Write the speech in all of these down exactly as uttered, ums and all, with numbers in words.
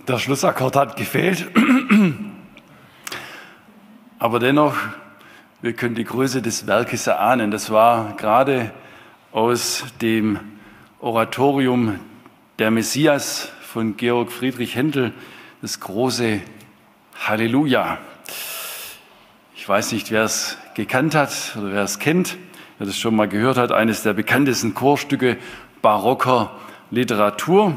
Der Schlussakkord hat gefehlt. Aber dennoch, wir können die Größe des Werkes erahnen. Das war gerade aus dem Oratorium Der Messias von Georg Friedrich Händel, das große Halleluja. Ich weiß nicht, wer es gekannt hat oder wer es kennt, wer das schon mal gehört hat, eines der bekanntesten Chorstücke barocker Literatur.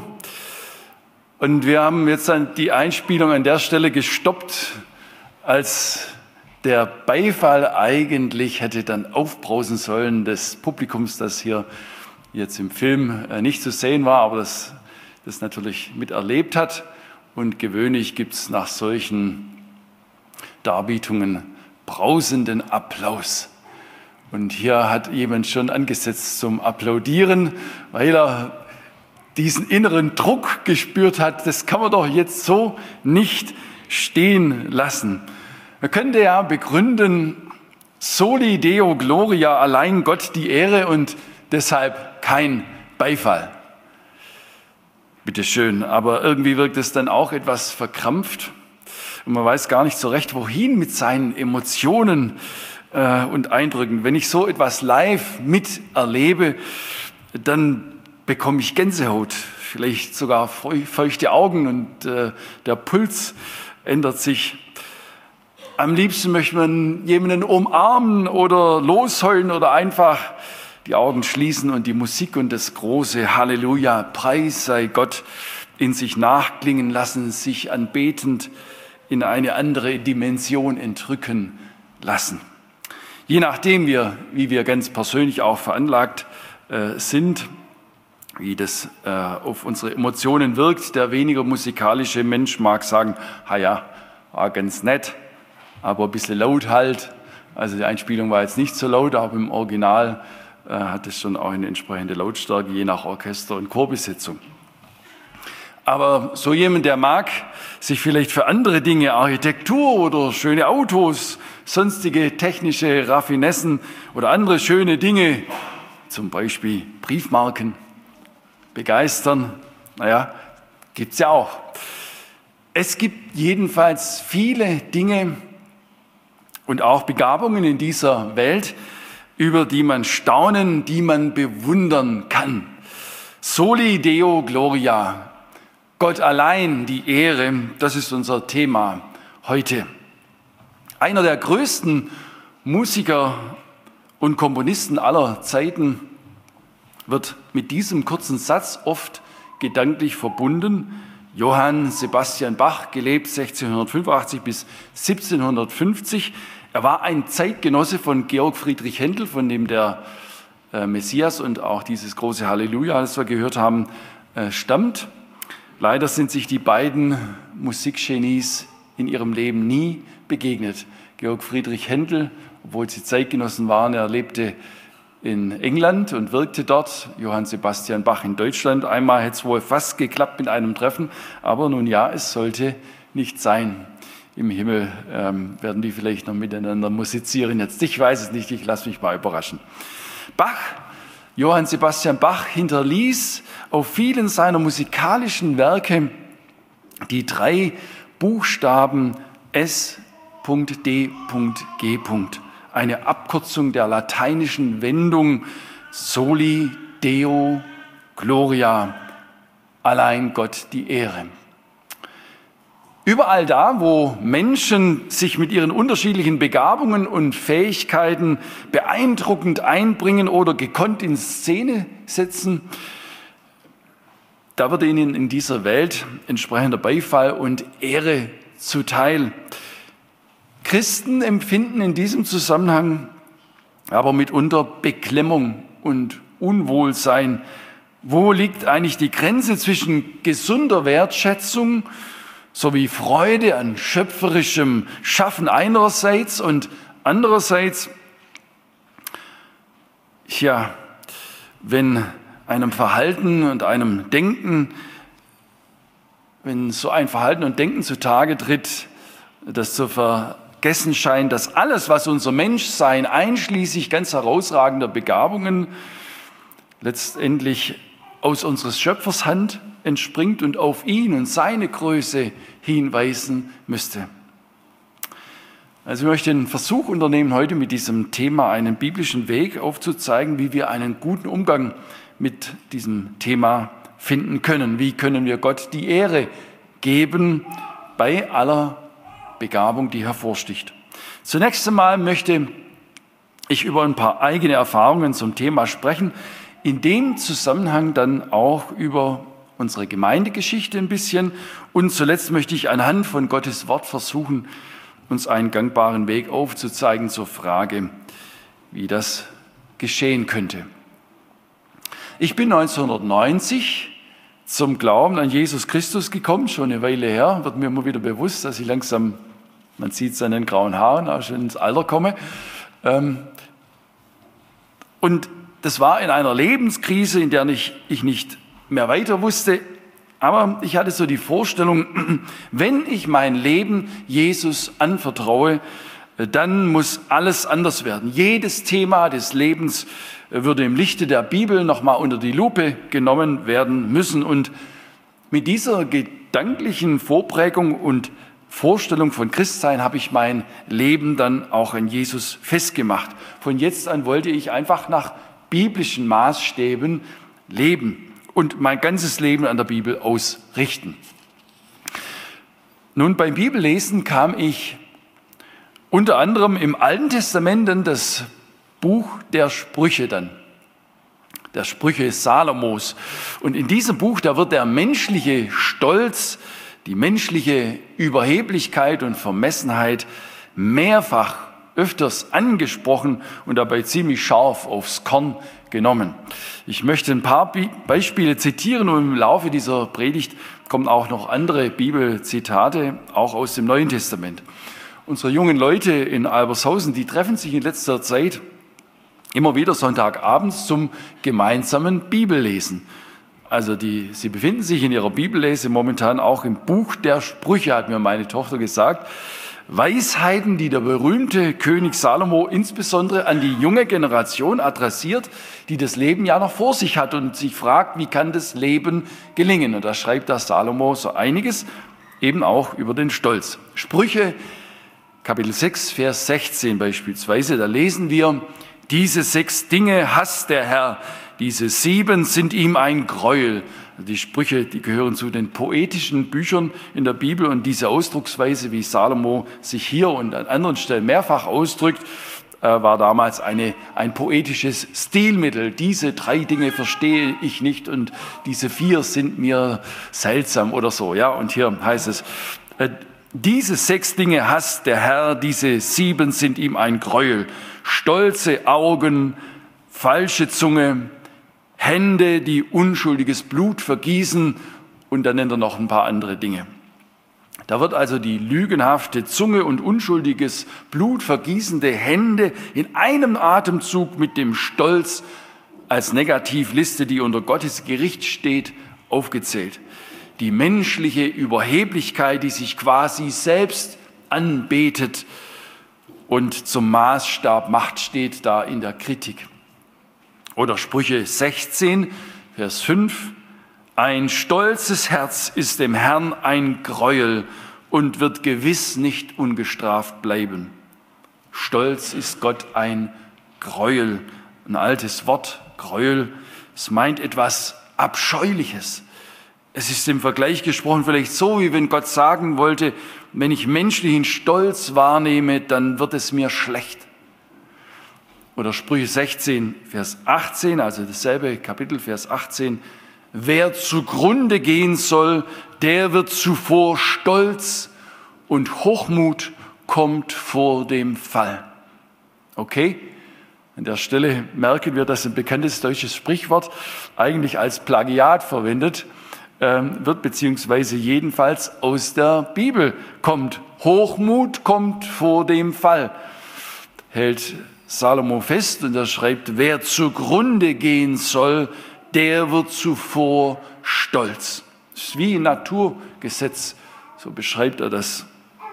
Und wir haben jetzt die Einspielung an der Stelle gestoppt, als der Beifall eigentlich hätte dann aufbrausen sollen des Publikums, das hier jetzt im Film nicht zu sehen war, aber das, das natürlich miterlebt hat. Und gewöhnlich gibt es nach solchen Darbietungen brausenden Applaus. Und hier hat jemand schon angesetzt zum Applaudieren, weil er diesen inneren Druck gespürt hat, das kann man doch jetzt so nicht stehen lassen. Man könnte ja begründen, soli Deo gloria, allein Gott die Ehre und deshalb kein Beifall. Bitteschön, aber irgendwie wirkt es dann auch etwas verkrampft und man weiß gar nicht so recht, wohin mit seinen Emotionen äh, und Eindrücken. Wenn ich so etwas live miterlebe, dann bekomme ich Gänsehaut, vielleicht sogar feuchte Augen und äh, der Puls ändert sich. Am liebsten möchte man jemanden umarmen oder losheulen oder einfach die Augen schließen und die Musik und das große Halleluja, Preis sei Gott, in sich nachklingen lassen, sich anbetend in eine andere Dimension entrücken lassen. Je nachdem, wir, wie wir ganz persönlich auch veranlagt äh, sind, wie das äh, auf unsere Emotionen wirkt. Der weniger musikalische Mensch mag sagen, ha ja, war ganz nett, aber ein bisschen laut halt. Also die Einspielung war jetzt nicht so laut, aber im Original äh, hat es schon auch eine entsprechende Lautstärke, je nach Orchester und Chorbesetzung. Aber so jemand, der mag sich vielleicht für andere Dinge, Architektur oder schöne Autos, sonstige technische Raffinessen oder andere schöne Dinge, zum Beispiel Briefmarken, begeistern, naja, gibt es ja auch. Es gibt jedenfalls viele Dinge und auch Begabungen in dieser Welt, über die man staunen, die man bewundern kann. Soli Deo gloria, Gott allein die Ehre, das ist unser Thema heute. Einer der größten Musiker und Komponisten aller Zeiten wird mit diesem kurzen Satz oft gedanklich verbunden. Johann Sebastian Bach, gelebt sechzehnhundertfünfundachtzig bis siebzehnhundertfünfzig. Er war ein Zeitgenosse von Georg Friedrich Händel, von dem der äh, Messias und auch dieses große Halleluja, das wir gehört haben, äh, stammt. Leider sind sich die beiden Musikgenies in ihrem Leben nie begegnet. Georg Friedrich Händel, obwohl sie Zeitgenossen waren, er lebte in England und wirkte dort, Johann Sebastian Bach in Deutschland. Einmal hätte es wohl fast geklappt mit einem Treffen, aber nun ja, es sollte nicht sein. Im Himmel ähm, werden die vielleicht noch miteinander musizieren jetzt. Ich weiß es nicht, ich lasse mich mal überraschen. Bach, Johann Sebastian Bach hinterließ auf vielen seiner musikalischen Werke die drei Buchstaben S D G. Eine Abkürzung der lateinischen Wendung Soli Deo gloria, allein Gott die Ehre. Überall da, wo Menschen sich mit ihren unterschiedlichen Begabungen und Fähigkeiten beeindruckend einbringen oder gekonnt in Szene setzen, da wird ihnen in dieser Welt entsprechender Beifall und Ehre zuteil. Christen empfinden in diesem Zusammenhang aber mitunter Beklemmung und Unwohlsein. Wo liegt eigentlich die Grenze zwischen gesunder Wertschätzung sowie Freude an schöpferischem Schaffen einerseits und andererseits, ja, wenn einem Verhalten und einem Denken, wenn so ein Verhalten und Denken zutage tritt, das zu vergessen scheint, dass alles, was unser Menschsein einschließlich ganz herausragender Begabungen letztendlich aus unseres Schöpfers Hand entspringt und auf ihn und seine Größe hinweisen müsste. Also ich möchte den Versuch unternehmen, heute mit diesem Thema einen biblischen Weg aufzuzeigen, wie wir einen guten Umgang mit diesem Thema finden können. Wie können wir Gott die Ehre geben bei aller Begabung, die hervorsticht. Zunächst einmal möchte ich über ein paar eigene Erfahrungen zum Thema sprechen, in dem Zusammenhang dann auch über unsere Gemeindegeschichte ein bisschen und zuletzt möchte ich anhand von Gottes Wort versuchen, uns einen gangbaren Weg aufzuzeigen zur Frage, wie das geschehen könnte. Ich bin neunzehnhundertneunzig zum Glauben an Jesus Christus gekommen, schon eine Weile her, wird mir immer wieder bewusst, dass ich langsam, man sieht es an den grauen Haaren, auch schon ins Alter komme. Und das war in einer Lebenskrise, in der ich, ich nicht mehr weiter wusste, aber ich hatte so die Vorstellung, wenn ich mein Leben Jesus anvertraue, dann muss alles anders werden. Jedes Thema des Lebens würde im Lichte der Bibel nochmal unter die Lupe genommen werden müssen. Und mit dieser gedanklichen Vorprägung und Vorstellung von Christsein habe ich mein Leben dann auch an Jesus festgemacht. Von jetzt an wollte ich einfach nach biblischen Maßstäben leben und mein ganzes Leben an der Bibel ausrichten. Nun, beim Bibellesen kam ich unter anderem im Alten Testament dann das Buch der Sprüche dann, der Sprüche Salomos. Und in diesem Buch, da wird der menschliche Stolz, die menschliche Überheblichkeit und Vermessenheit mehrfach öfters angesprochen und dabei ziemlich scharf aufs Korn genommen. Ich möchte ein paar Beispiele zitieren und im Laufe dieser Predigt kommen auch noch andere Bibelzitate, auch aus dem Neuen Testament. Unsere jungen Leute in Albershausen, die treffen sich in letzter Zeit immer wieder Sonntagabends zum gemeinsamen Bibellesen. Also die, sie befinden sich in ihrer Bibellese momentan auch im Buch der Sprüche, hat mir meine Tochter gesagt. Weisheiten, die der berühmte König Salomo insbesondere an die junge Generation adressiert, die das Leben ja noch vor sich hat und sich fragt, wie kann das Leben gelingen? Und da schreibt der Salomo so einiges, eben auch über den Stolz. Sprüche, Kapitel sechs, Vers sechzehn beispielsweise, da lesen wir, diese sechs Dinge hasst der Herr, diese sieben sind ihm ein Gräuel. Die Sprüche, die gehören zu den poetischen Büchern in der Bibel und diese Ausdrucksweise, wie Salomo sich hier und an anderen Stellen mehrfach ausdrückt, war damals eine, ein poetisches Stilmittel. Diese drei Dinge verstehe ich nicht und diese vier sind mir seltsam oder so. Ja, und hier heißt es, diese sechs Dinge hasst der Herr, diese sieben sind ihm ein Gräuel. Stolze Augen, falsche Zunge, Hände, die unschuldiges Blut vergießen und dann nennt er noch ein paar andere Dinge. Da wird also die lügenhafte Zunge und unschuldiges Blut vergießende Hände in einem Atemzug mit dem Stolz als Negativliste, die unter Gottes Gericht steht, aufgezählt. Die menschliche Überheblichkeit, die sich quasi selbst anbetet und zum Maßstab macht, steht da in der Kritik. Oder Sprüche sechzehn, Vers fünf. Ein stolzes Herz ist dem Herrn ein Gräuel und wird gewiss nicht ungestraft bleiben. Stolz ist Gott ein Gräuel. Ein altes Wort, Gräuel. Es meint etwas Abscheuliches. Es ist im Vergleich gesprochen vielleicht so, wie wenn Gott sagen wollte, wenn ich menschlichen Stolz wahrnehme, dann wird es mir schlecht. Oder Sprüche sechzehn, Vers achtzehn, also dasselbe Kapitel, Vers achtzehn. Wer zugrunde gehen soll, der wird zuvor Stolz und Hochmut kommt vor dem Fall. Okay? An der Stelle merken wir, dass ein bekanntes deutsches Sprichwort eigentlich als Plagiat verwendet ähm, wird, beziehungsweise jedenfalls aus der Bibel kommt. Hochmut kommt vor dem Fall. Hält Salomo fest und er schreibt, wer zugrunde gehen soll, der wird zuvor stolz. Das ist wie ein Naturgesetz, so beschreibt er das.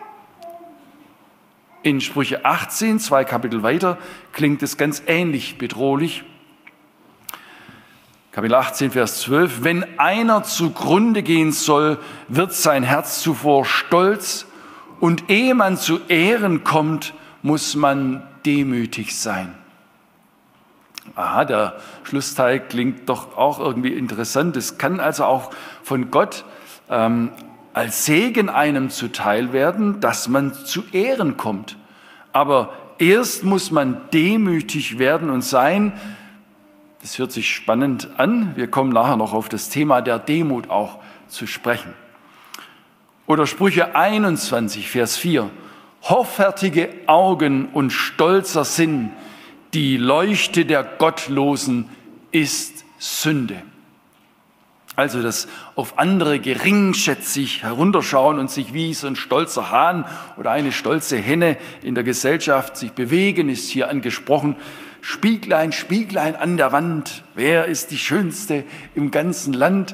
In Sprüche achtzehn, zwei Kapitel weiter, klingt es ganz ähnlich bedrohlich. Kapitel achtzehn, Vers zwölf. Wenn einer zugrunde gehen soll, wird sein Herz zuvor stolz, und ehe man zu Ehren kommt, muss man demütig sein. Aha, der Schlussteil klingt doch auch irgendwie interessant. Es kann also auch von Gott ähm, als Segen einem zuteil werden, dass man zu Ehren kommt. Aber erst muss man demütig werden und sein. Das hört sich spannend an. Wir kommen nachher noch auf das Thema der Demut auch zu sprechen. Oder Sprüche einundzwanzig, Vers vier. Hoffärtige Augen und stolzer Sinn, die Leuchte der Gottlosen ist Sünde. Also das auf andere geringschätzig herunterschauen und sich wie so ein stolzer Hahn oder eine stolze Henne in der Gesellschaft sich bewegen, ist hier angesprochen. Spieglein, Spieglein an der Wand, wer ist die Schönste im ganzen Land?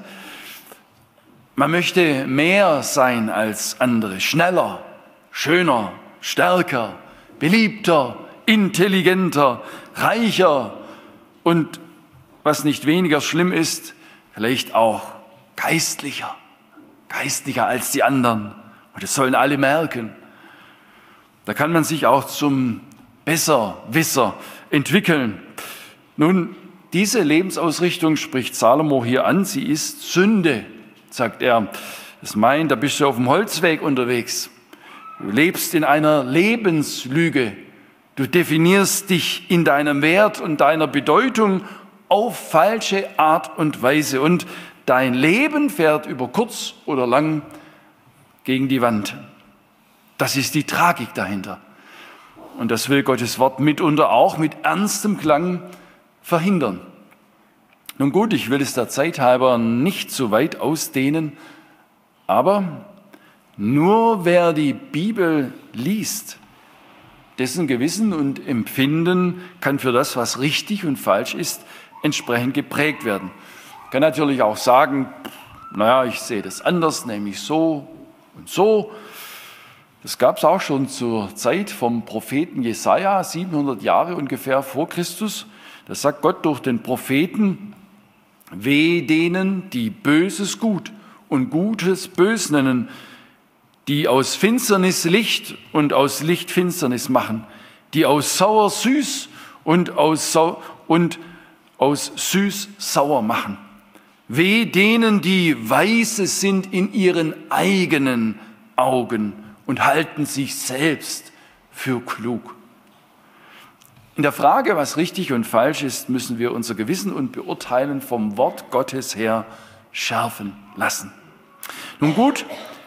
Man möchte mehr sein als andere, schneller, schöner, stärker, beliebter, intelligenter, reicher und, was nicht weniger schlimm ist, vielleicht auch geistlicher, geistlicher als die anderen. Und das sollen alle merken. Da kann man sich auch zum Besserwisser entwickeln. Nun, diese Lebensausrichtung spricht Salomo hier an. Sie ist Sünde, sagt er. Das meint, da bist du auf dem Holzweg unterwegs. Du lebst in einer Lebenslüge. Du definierst dich in deinem Wert und deiner Bedeutung auf falsche Art und Weise. Und dein Leben fährt über kurz oder lang gegen die Wand. Das ist die Tragik dahinter. Und das will Gottes Wort mitunter auch mit ernstem Klang verhindern. Nun gut, ich will es der Zeit halber nicht so weit ausdehnen, aber nur wer die Bibel liest, dessen Gewissen und Empfinden kann für das, was richtig und falsch ist, entsprechend geprägt werden. Ich kann natürlich auch sagen, naja, ich sehe das anders, nämlich so und so. Das gab es auch schon zur Zeit vom Propheten Jesaja, siebenhundert Jahre ungefähr vor Christus. Da sagt Gott durch den Propheten: Weh denen, die Böses gut und Gutes bös nennen, die aus Finsternis Licht und aus Licht Finsternis machen, die aus sauer süß und aus, sau und aus süß sauer machen. Weh denen, die weise sind in ihren eigenen Augen und halten sich selbst für klug. In der Frage, was richtig und falsch ist, müssen wir unser Gewissen und Beurteilen vom Wort Gottes her schärfen lassen. Nun gut,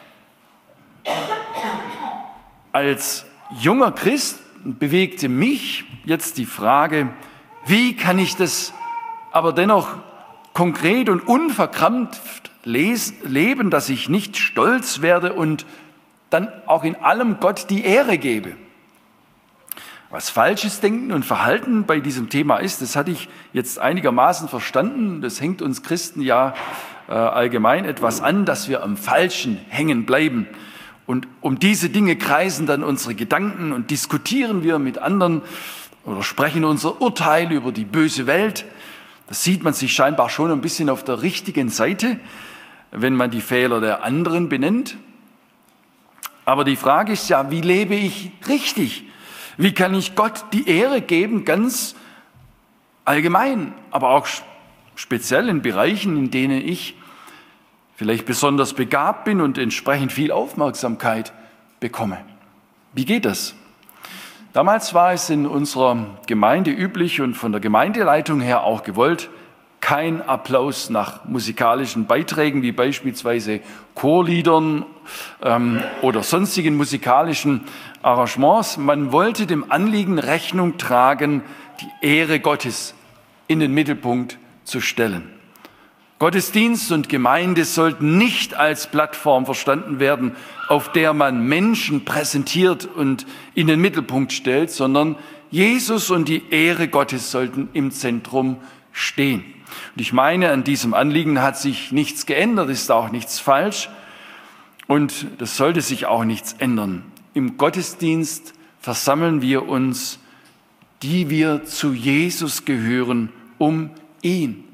als junger Christ bewegte mich jetzt die Frage, wie kann ich das aber dennoch konkret und unverkrampft leben, dass ich nicht stolz werde und dann auch in allem Gott die Ehre gebe. Was falsches Denken und Verhalten bei diesem Thema ist, das hatte ich jetzt einigermaßen verstanden. Das hängt uns Christen ja äh, allgemein etwas an, dass wir am Falschen hängen bleiben. Und um diese Dinge kreisen dann unsere Gedanken und diskutieren wir mit anderen oder sprechen unser Urteil über die böse Welt. Das sieht man sich scheinbar schon ein bisschen auf der richtigen Seite, wenn man die Fehler der anderen benennt. Aber die Frage ist ja, wie lebe ich richtig? Wie kann ich Gott die Ehre geben, ganz allgemein, aber auch speziell in Bereichen, in denen ich vielleicht besonders begabt bin und entsprechend viel Aufmerksamkeit bekomme? Wie geht das? Damals war es in unserer Gemeinde üblich und von der Gemeindeleitung her auch gewollt, kein Applaus nach musikalischen Beiträgen wie beispielsweise Chorliedern ähm, oder sonstigen musikalischen Arrangements. Man wollte dem Anliegen Rechnung tragen, die Ehre Gottes in den Mittelpunkt zu stellen. Gottesdienst und Gemeinde sollten nicht als Plattform verstanden werden, auf der man Menschen präsentiert und in den Mittelpunkt stellt, sondern Jesus und die Ehre Gottes sollten im Zentrum stehen. Und ich meine, an diesem Anliegen hat sich nichts geändert, ist auch nichts falsch und das sollte sich auch nichts ändern. Im Gottesdienst versammeln wir uns, die wir zu Jesus gehören, um ihn,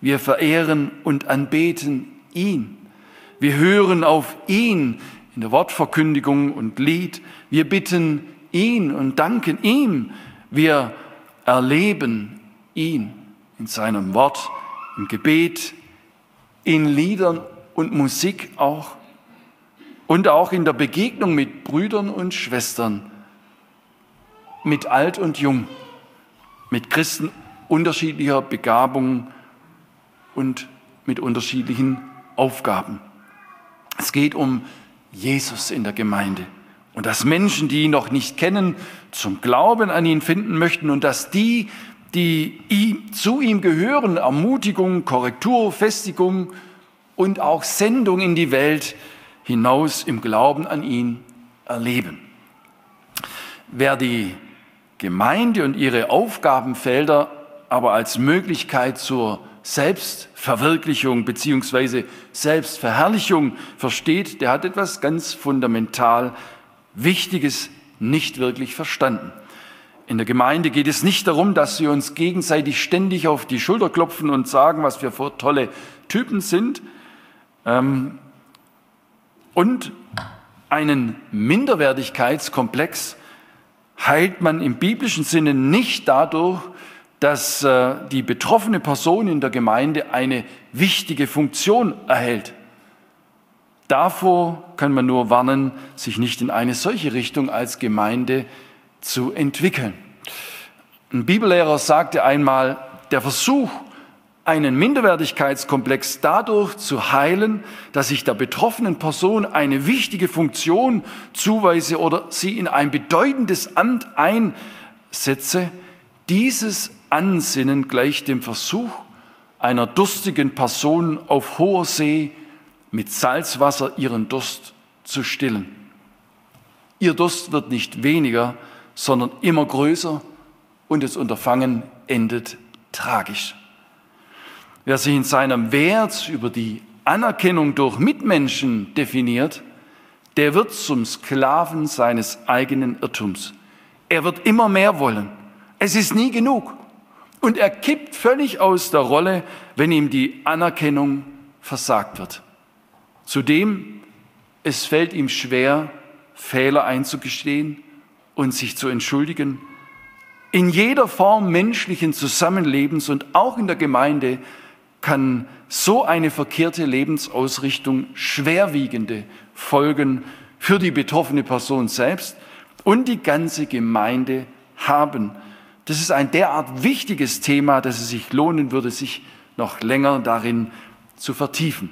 Wir verehren und anbeten ihn. Wir hören auf ihn in der Wortverkündigung und Lied. Wir bitten ihn und danken ihm. Wir erleben ihn in seinem Wort, im Gebet, in Liedern und Musik auch und auch in der Begegnung mit Brüdern und Schwestern, mit alt und jung, mit Christen unterschiedlicher Begabung und mit unterschiedlichen Aufgaben. Es geht um Jesus in der Gemeinde und dass Menschen, die ihn noch nicht kennen, zum Glauben an ihn finden möchten und dass die, die ihm, zu ihm gehören, Ermutigung, Korrektur, Festigung und auch Sendung in die Welt hinaus im Glauben an ihn erleben. Wer die Gemeinde und ihre Aufgabenfelder aber als Möglichkeit zur Selbstverwirklichung bzw. Selbstverherrlichung versteht, der hat etwas ganz fundamental Wichtiges nicht wirklich verstanden. In der Gemeinde geht es nicht darum, dass wir uns gegenseitig ständig auf die Schulter klopfen und sagen, was wir für tolle Typen sind. Und einen Minderwertigkeitskomplex heilt man im biblischen Sinne nicht dadurch, dass die betroffene Person in der Gemeinde eine wichtige Funktion erhält. Davor kann man nur warnen, sich nicht in eine solche Richtung als Gemeinde zu entwickeln. Ein Bibellehrer sagte einmal, der Versuch, einen Minderwertigkeitskomplex dadurch zu heilen, dass ich der betroffenen Person eine wichtige Funktion zuweise oder sie in ein bedeutendes Amt einsetze, dieses Ansinnen gleicht dem Versuch einer durstigen Person auf hoher See mit Salzwasser ihren Durst zu stillen. Ihr Durst wird nicht weniger, sondern immer größer und das Unterfangen endet tragisch. Wer sich in seinem Wert über die Anerkennung durch Mitmenschen definiert, der wird zum Sklaven seines eigenen Irrtums. Er wird immer mehr wollen. Es ist nie genug. Und er kippt völlig aus der Rolle, wenn ihm die Anerkennung versagt wird. Zudem, es fällt ihm schwer, Fehler einzugestehen und sich zu entschuldigen. In jeder Form menschlichen Zusammenlebens und auch in der Gemeinde kann so eine verkehrte Lebensausrichtung schwerwiegende Folgen für die betroffene Person selbst und die ganze Gemeinde haben. Das ist ein derart wichtiges Thema, dass es sich lohnen würde, sich noch länger darin zu vertiefen.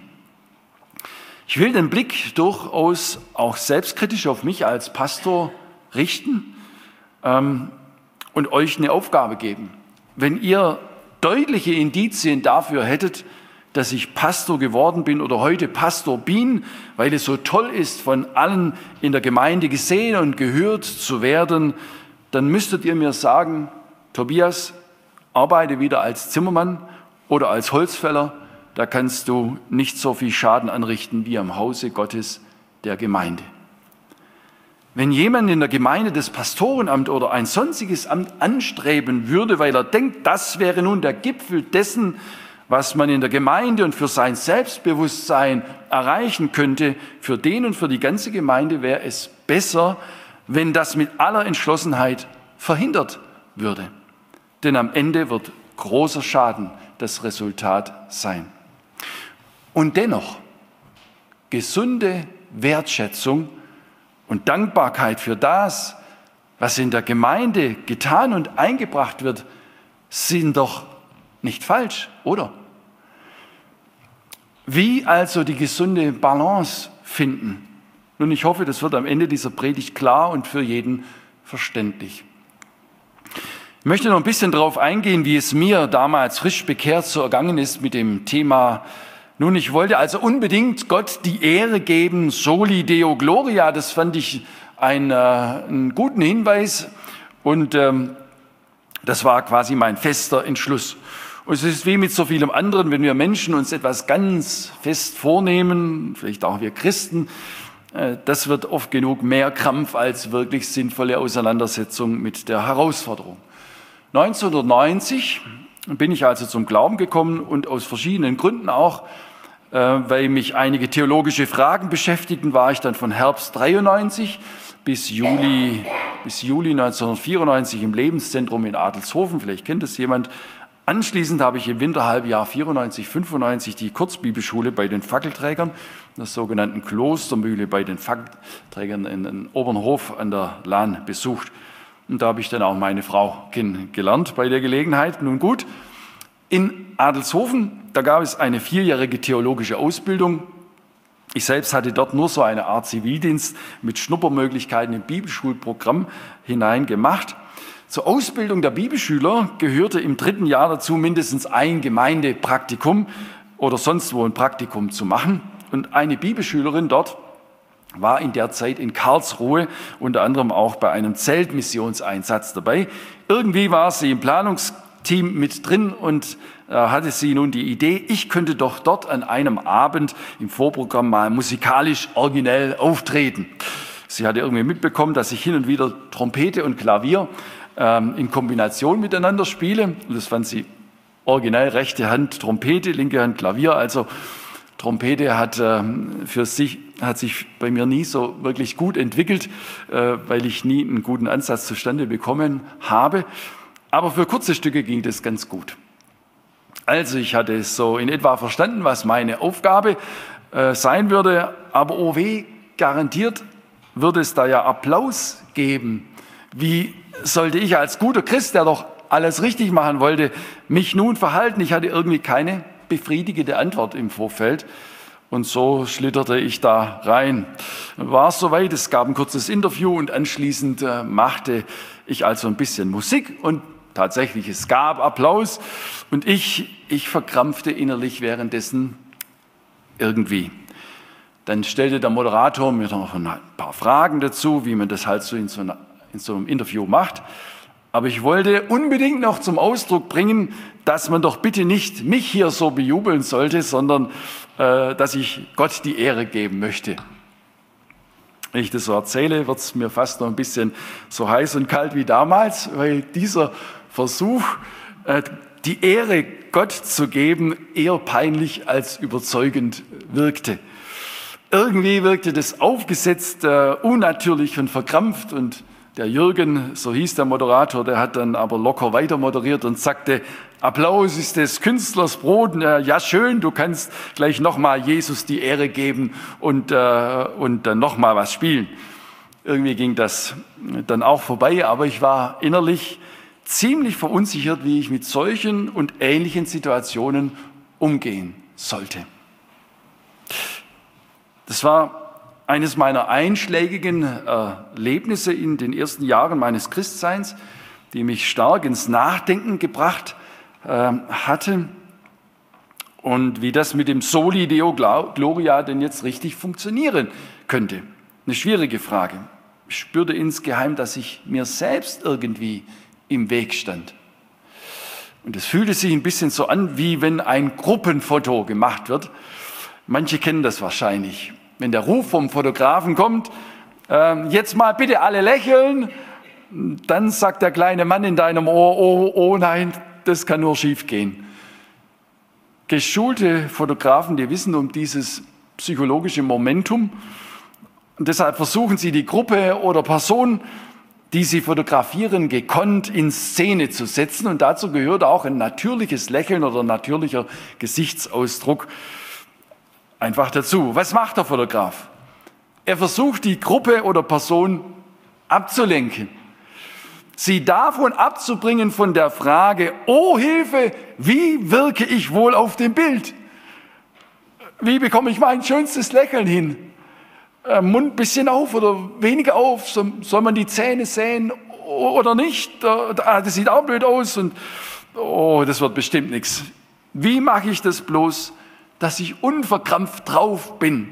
Ich will den Blick durchaus auch selbstkritisch auf mich als Pastor richten ähm, und euch eine Aufgabe geben. Wenn ihr deutliche Indizien dafür hättet, dass ich Pastor geworden bin oder heute Pastor bin, weil es so toll ist, von allen in der Gemeinde gesehen und gehört zu werden, dann müsstet ihr mir sagen, Tobias, arbeite wieder als Zimmermann oder als Holzfäller, da kannst du nicht so viel Schaden anrichten wie am Hause Gottes der Gemeinde. Wenn jemand in der Gemeinde das Pastorenamt oder ein sonstiges Amt anstreben würde, weil er denkt, das wäre nun der Gipfel dessen, was man in der Gemeinde und für sein Selbstbewusstsein erreichen könnte, für den und für die ganze Gemeinde wäre es besser, wenn das mit aller Entschlossenheit verhindert würde. Denn am Ende wird großer Schaden das Resultat sein. Und dennoch, gesunde Wertschätzung und Dankbarkeit für das, was in der Gemeinde getan und eingebracht wird, sind doch nicht falsch, oder? Wie also die gesunde Balance finden? Nun, ich hoffe, das wird am Ende dieser Predigt klar und für jeden verständlich. Ich möchte noch ein bisschen darauf eingehen, wie es mir damals frisch bekehrt so ergangen ist mit dem Thema. Nun, ich wollte also unbedingt Gott die Ehre geben, soli Deo gloria, das fand ich einen, äh, einen guten Hinweis und ähm, das war quasi mein fester Entschluss. Und es ist wie mit so vielem anderen, wenn wir Menschen uns etwas ganz fest vornehmen, vielleicht auch wir Christen, äh, das wird oft genug mehr Krampf als wirklich sinnvolle Auseinandersetzung mit der Herausforderung. neunzehnhundertneunzig bin ich also zum Glauben gekommen und aus verschiedenen Gründen auch, äh, weil mich einige theologische Fragen beschäftigten, war ich dann von Herbst dreiundneunzig bis Juli, bis Juli neunzehnhundertvierundneunzig im Lebenszentrum in Adelshofen. Vielleicht kennt das jemand. Anschließend habe ich im Winterhalbjahr vierundneunzig, fünfundneunzig die Kurzbibelschule bei den Fackelträgern, der sogenannten Klostermühle bei den Fackelträgern in, in Obernhof an der Lahn besucht. Und da habe ich dann auch meine Frau kennengelernt bei der Gelegenheit. Nun gut, in Adelshofen, da gab es eine vierjährige theologische Ausbildung. Ich selbst hatte dort nur so eine Art Zivildienst mit Schnuppermöglichkeiten im Bibelschulprogramm hineingemacht. Zur Ausbildung der Bibelschüler gehörte im dritten Jahr dazu, mindestens ein Gemeindepraktikum oder sonst wo ein Praktikum zu machen. Und eine Bibelschülerin dort war in der Zeit in Karlsruhe, unter anderem auch bei einem Zeltmissionseinsatz dabei. Irgendwie war sie im Planungsteam mit drin und äh, hatte sie nun die Idee, ich könnte doch dort an einem Abend im Vorprogramm mal musikalisch originell auftreten. Sie hatte irgendwie mitbekommen, dass ich hin und wieder Trompete und Klavier ähm, in Kombination miteinander spiele. Und das fand sie originell, rechte Hand Trompete, linke Hand Klavier. Also Trompete hat ähm, für sich hat sich bei mir nie so wirklich gut entwickelt, äh, weil ich nie einen guten Ansatz zustande bekommen habe. Aber für kurze Stücke ging das ganz gut. Also ich hatte es so in etwa verstanden, was meine Aufgabe äh, sein würde. Aber oh weh, garantiert würde es da ja Applaus geben. Wie sollte ich als guter Christ, der doch alles richtig machen wollte, mich nun verhalten? Ich hatte irgendwie keine befriedigende Antwort im Vorfeld. Und so schlitterte ich da rein. War es soweit, es gab ein kurzes Interview und anschließend äh, machte ich also ein bisschen Musik und tatsächlich, es gab Applaus und ich, ich verkrampfte innerlich währenddessen irgendwie. Dann stellte der Moderator mir noch ein paar Fragen dazu, wie man das halt so in so, einer, in so einem Interview macht. Aber ich wollte unbedingt noch zum Ausdruck bringen, dass man doch bitte nicht mich hier so bejubeln sollte, sondern äh, dass ich Gott die Ehre geben möchte. Wenn ich das so erzähle, wird es mir fast noch ein bisschen so heiß und kalt wie damals, weil dieser Versuch, äh, die Ehre Gott zu geben, eher peinlich als überzeugend wirkte. Irgendwie wirkte das aufgesetzt, äh, unnatürlich und verkrampft und der Jürgen, so hieß der Moderator, der hat dann aber locker weiter moderiert und sagte, Applaus ist des Künstlers Brot. Ja, schön, du kannst gleich nochmal Jesus die Ehre geben und, äh, und dann nochmal was spielen. Irgendwie ging das dann auch vorbei, aber ich war innerlich ziemlich verunsichert, wie ich mit solchen und ähnlichen Situationen umgehen sollte. Das war eines meiner einschlägigen Erlebnisse in den ersten Jahren meines Christseins, die mich stark ins Nachdenken gebracht äh, hatte und wie das mit dem Soli Deo Gloria denn jetzt richtig funktionieren könnte. Eine schwierige Frage. Ich spürte insgeheim, dass ich mir selbst irgendwie im Weg stand. Und es fühlte sich ein bisschen so an, wie wenn ein Gruppenfoto gemacht wird. Manche kennen das wahrscheinlich. Wenn der Ruf vom Fotografen kommt, äh, jetzt mal bitte alle lächeln, dann sagt der kleine Mann in deinem Ohr, oh, oh nein, das kann nur schief gehen. Geschulte Fotografen, die wissen um dieses psychologische Momentum und deshalb versuchen sie die Gruppe oder Person, die sie fotografieren, gekonnt in Szene zu setzen und dazu gehört auch ein natürliches Lächeln oder ein natürlicher Gesichtsausdruck einfach dazu. Was macht der Fotograf? Er versucht, die Gruppe oder Person abzulenken. Sie davon abzubringen von der Frage, oh Hilfe, wie wirke ich wohl auf dem Bild? Wie bekomme ich mein schönstes Lächeln hin? Äh, Mund ein bisschen auf oder weniger auf? Soll, soll man die Zähne sehen oder nicht? Ah, das sieht auch blöd aus und oh, das wird bestimmt nichts. Wie mache ich das bloß, dass ich unverkrampft drauf bin?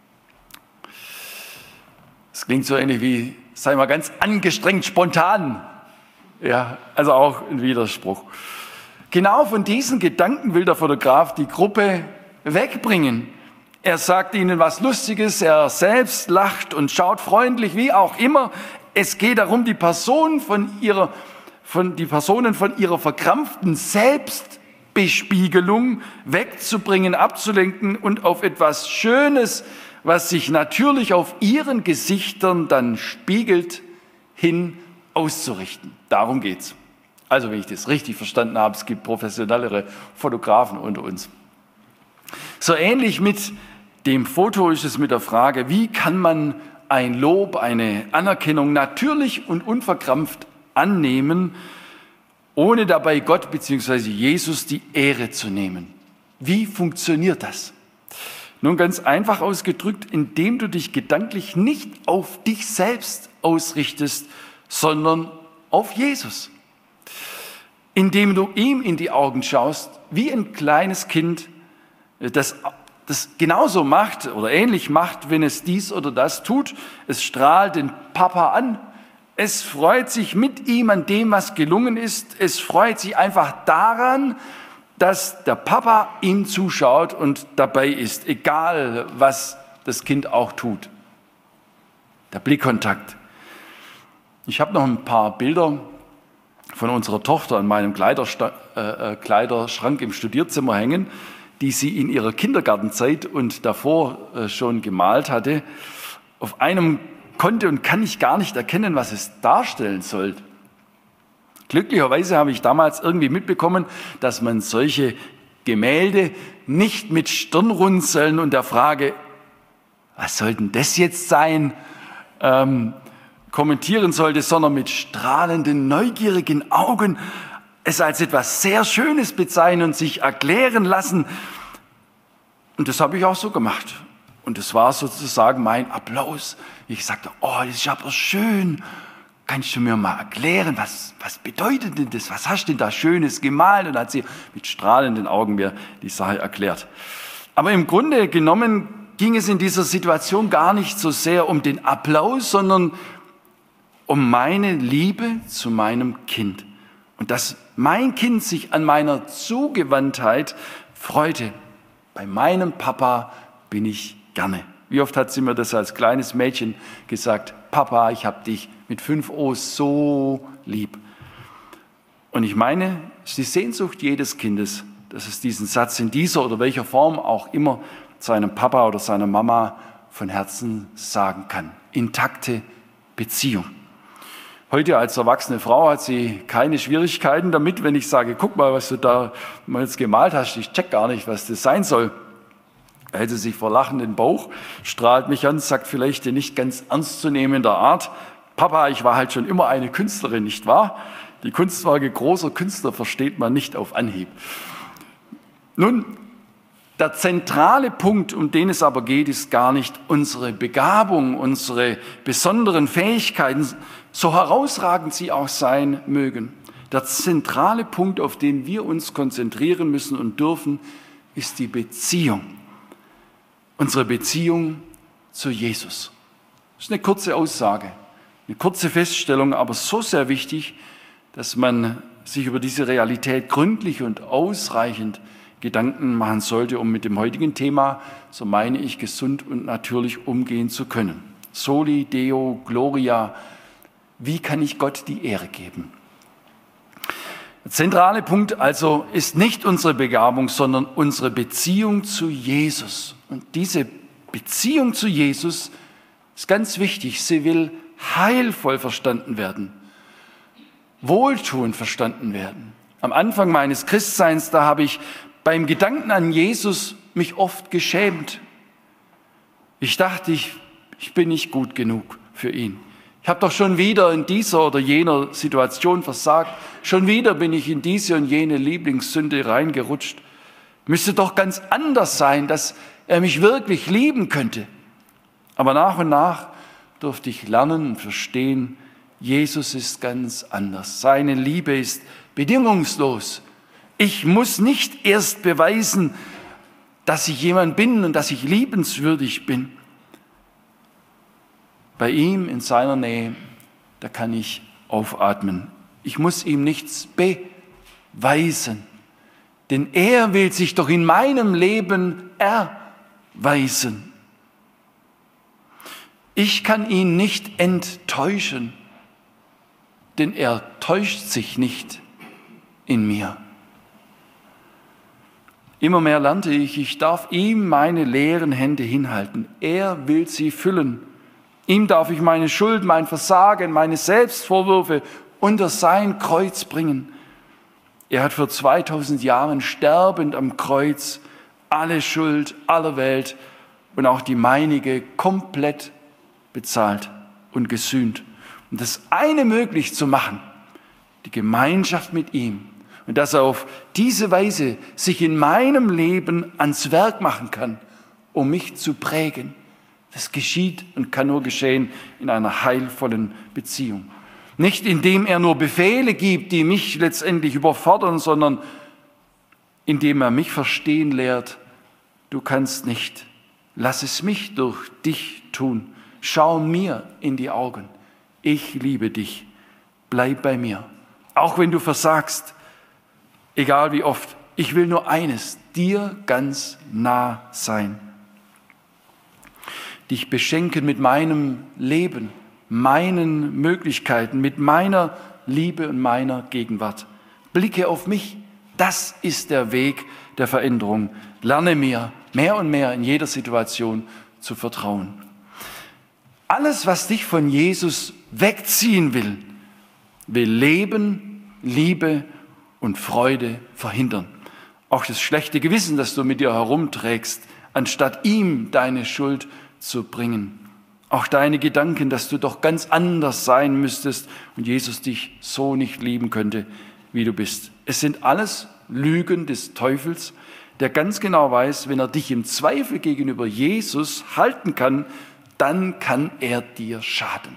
Das klingt so ähnlich wie, sei mal ganz angestrengt spontan. Ja, also auch ein Widerspruch. Genau von diesen Gedanken will der Fotograf die Gruppe wegbringen. Er sagt ihnen was Lustiges, er selbst lacht und schaut freundlich, wie auch immer. Es geht darum, die Person von ihrer von die Personen von ihrer verkrampften Selbstbespiegelung wegzubringen, abzulenken und auf etwas Schönes, was sich natürlich auf ihren Gesichtern dann spiegelt, hin auszurichten. Darum geht's. Also, wenn ich das richtig verstanden habe, es gibt professionellere Fotografen unter uns. So ähnlich mit dem Foto ist es mit der Frage, wie kann man ein Lob, eine Anerkennung natürlich und unverkrampft annehmen, ohne dabei Gott bzw. Jesus die Ehre zu nehmen. Wie funktioniert das? Nun ganz einfach ausgedrückt, indem du dich gedanklich nicht auf dich selbst ausrichtest, sondern auf Jesus. Indem du ihm in die Augen schaust, wie ein kleines Kind, das das genauso macht oder ähnlich macht, wenn es dies oder das tut. Es strahlt den Papa an. Es freut sich mit ihm an dem, was gelungen ist. Es freut sich einfach daran, dass der Papa ihm zuschaut und dabei ist, egal was das Kind auch tut. Der Blickkontakt. Ich habe noch ein paar Bilder von unserer Tochter an meinem Kleidersta- äh, Kleiderschrank im Studierzimmer hängen, die sie in ihrer Kindergartenzeit und davor äh, schon gemalt hatte. Auf einem konnte und kann ich gar nicht erkennen, was es darstellen soll. Glücklicherweise habe ich damals irgendwie mitbekommen, dass man solche Gemälde nicht mit Stirnrunzeln und der Frage, was soll denn das jetzt sein, ähm, kommentieren sollte, sondern mit strahlenden, neugierigen Augen es als etwas sehr Schönes bezeichnen und sich erklären lassen. Und das habe ich auch so gemacht. Und das war sozusagen mein Applaus. Ich sagte, oh, das ist aber schön. Kannst du mir mal erklären, was, was bedeutet denn das? Was hast du denn da Schönes gemalt? Und hat sie mit strahlenden Augen mir die Sache erklärt. Aber im Grunde genommen ging es in dieser Situation gar nicht so sehr um den Applaus, sondern um meine Liebe zu meinem Kind. Und dass mein Kind sich an meiner Zugewandtheit freute. Bei meinem Papa bin ich gerne. Wie oft hat sie mir das als kleines Mädchen gesagt? Papa, ich habe dich mit fünf O's so lieb. Und ich meine, es ist die Sehnsucht jedes Kindes, dass es diesen Satz in dieser oder welcher Form auch immer seinem Papa oder seiner Mama von Herzen sagen kann. Intakte Beziehung. Heute als erwachsene Frau hat sie keine Schwierigkeiten damit, wenn ich sage, guck mal, was du da mal jetzt gemalt hast, ich check gar nicht, was das sein soll. Er hält sich vor Lachen den Bauch, strahlt mich an, sagt vielleicht in nicht ganz ernstzunehmender Art, Papa, ich war halt schon immer eine Künstlerin, nicht wahr? Die Kunstwerke großer Künstler versteht man nicht auf Anhieb. Nun, der zentrale Punkt, um den es aber geht, ist gar nicht unsere Begabung, unsere besonderen Fähigkeiten, so herausragend sie auch sein mögen. Der zentrale Punkt, auf den wir uns konzentrieren müssen und dürfen, ist die Beziehung. Unsere Beziehung zu Jesus. Das ist eine kurze Aussage, eine kurze Feststellung, aber so sehr wichtig, dass man sich über diese Realität gründlich und ausreichend Gedanken machen sollte, um mit dem heutigen Thema, so meine ich, gesund und natürlich umgehen zu können. Soli Deo Gloria. Wie kann ich Gott die Ehre geben? Der zentrale Punkt also ist nicht unsere Begabung, sondern unsere Beziehung zu Jesus. Und diese Beziehung zu Jesus ist ganz wichtig. Sie will heilvoll verstanden werden, wohltuend verstanden werden. Am Anfang meines Christseins, da habe ich beim Gedanken an Jesus mich oft geschämt. Ich dachte, ich, ich bin nicht gut genug für ihn. Ich habe doch schon wieder in dieser oder jener Situation versagt. Schon wieder bin ich in diese und jene Lieblingssünde reingerutscht. Müsste doch ganz anders sein, dass er mich wirklich lieben könnte. Aber nach und nach durfte ich lernen und verstehen, Jesus ist ganz anders. Seine Liebe ist bedingungslos. Ich muss nicht erst beweisen, dass ich jemand bin und dass ich liebenswürdig bin. Bei ihm in seiner Nähe, da kann ich aufatmen. Ich muss ihm nichts beweisen, denn er will sich doch in meinem Leben erweisen. Ich kann ihn nicht enttäuschen. denn er täuscht sich nicht in mir. Immer mehr lernte ich, ich darf ihm meine leeren Hände hinhalten. Er will sie füllen. Ihm darf ich meine Schuld, mein Versagen, meine Selbstvorwürfe unter sein Kreuz bringen. Er hat vor zweitausend Jahren sterbend am Kreuz alle Schuld aller Welt und auch die meinige komplett bezahlt und gesühnt. Und das eine möglich zu machen, die Gemeinschaft mit ihm. Und dass er auf diese Weise sich in meinem Leben ans Werk machen kann, um mich zu prägen. Das geschieht und kann nur geschehen in einer heilvollen Beziehung. Nicht indem er nur Befehle gibt, die mich letztendlich überfordern, sondern indem er mich verstehen lehrt, du kannst nicht, lass es mich durch dich tun. Schau mir in die Augen. Ich liebe dich. Bleib bei mir. Auch wenn du versagst, egal wie oft, ich will nur eines, dir ganz nah sein. Dich beschenken mit meinem Leben, meinen Möglichkeiten, mit meiner Liebe und meiner Gegenwart. Blicke auf mich, das ist der Weg der Veränderung. Lerne mir mehr und mehr in jeder Situation zu vertrauen. Alles, was dich von Jesus wegziehen will, will Leben, Liebe und Freude verhindern. Auch das schlechte Gewissen, das du mit dir herumträgst, anstatt ihm deine Schuld zu bringen. Auch deine Gedanken, dass du doch ganz anders sein müsstest und Jesus dich so nicht lieben könnte, wie du bist. Es sind alles Lügen des Teufels, der ganz genau weiß, wenn er dich im Zweifel gegenüber Jesus halten kann, dann kann er dir schaden.